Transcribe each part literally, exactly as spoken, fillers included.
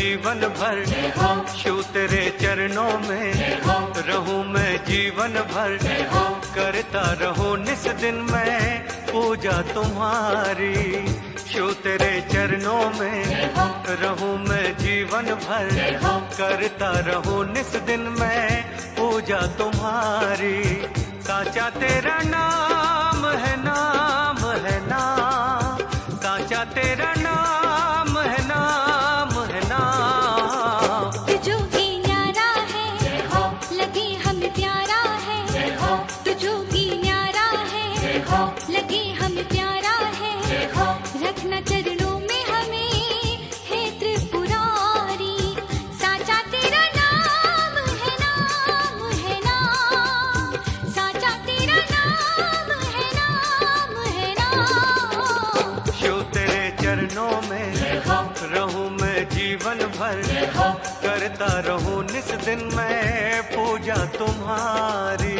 जीवन भर, शिव तेरे चरणों में रहूं मैं जीवन भर, करता रहूं निस दिन मैं पूजा तुम्हारी। शिव तेरे चरणों में रहूं मैं जीवन भर, करता रहूं निस दिन मैं पूजा तुम्हारी। साचा तेरा नाम है, नाम है नाम, साचा तेरा नाम है, नाम है नाम। तुझो ही न्यारा है, लगे हम प्यारा है, तुझो ही न्यारा है, लगे हम प्यारा है, रखना चरणों में हमें हे त्रिपुरारी। साचा तेरा नाम है, नाम है नाम, साचा तेरा नाम है, नाम है नाम। शिव तेरे चरणों में रहूं मैं जीवन भर, करता रहूं निस दिन मैं पूजा तुम्हारी।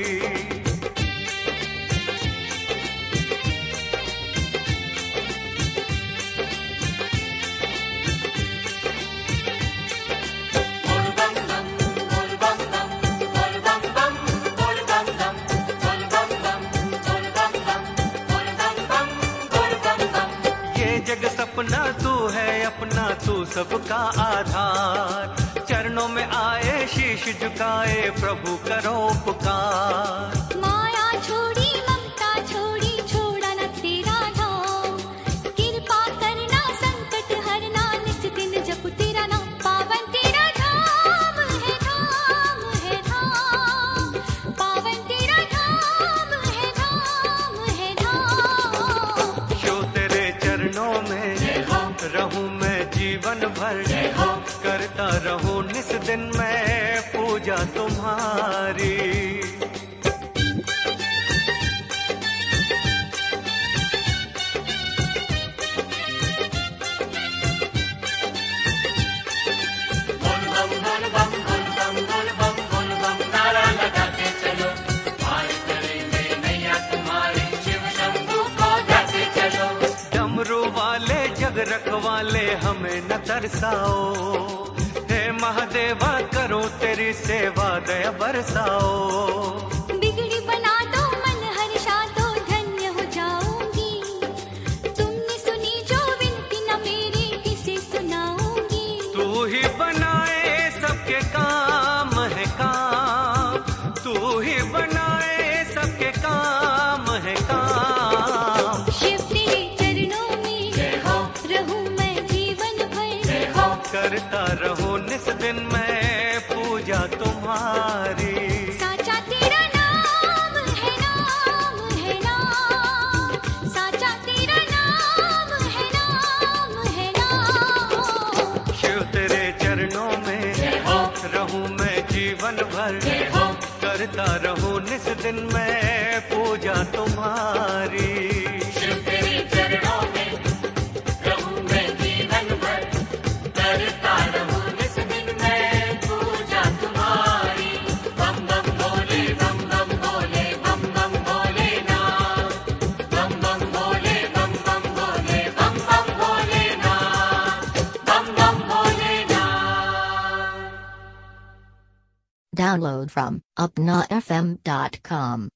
जग सपना तू है अपना, तू सबका आधार, चरणों में आए शीश झुकाए प्रभु करो पुकार। माया छोड़ी ममता छोड़ी छोड़ा न तेरा नाम, कृपा करना संकट हरना निस दिन जप तेरा नाम। पावन तेरा धाम है, धाम है धाम, पावन तेरा धाम है, धाम है धाम। शिव तेरे चरणों में रहूं मैं जीवन भर, करता रहूं निस दिन मैं पूजा तुम्हारी। रखवाले हमें न तरसाओ, हे महादेवा करो तेरी सेवा दया बरसाओ। बिगड़ी बना दो मन हर्षा दो धन्य हो जाऊंगी, तुमने सुनी जो विनती न मेरी किसे सुनाऊंगी। तू ही बनाए सबके काम है काम, तू ही बनाए सबके काम है काम। शिव तेरे चरणों में रहूं मैं जीवन भर, करता रहूं निस दिन मैं पूजा तुम्हारी। साचा तेरा नाम है, नाम है नाम, साचा तेरा नाम है, नाम है नाम। शिव तेरे चरणों में रहूं मैं जीवन भर, करता रहूं निस दिन मैं पूजा तुम्हारी। शिव तेरे चरणों में रहूं मैं जीवन भर, करता रहूं निस दिन मैं पूजा तुम्हारी। बम बम भोले बम बम भोले बम बम भोले नाथ, बम बम भोले बम बम भोले बम बम भोले नाथ, बम बम Bhole Nath. Download from upna f m dot com.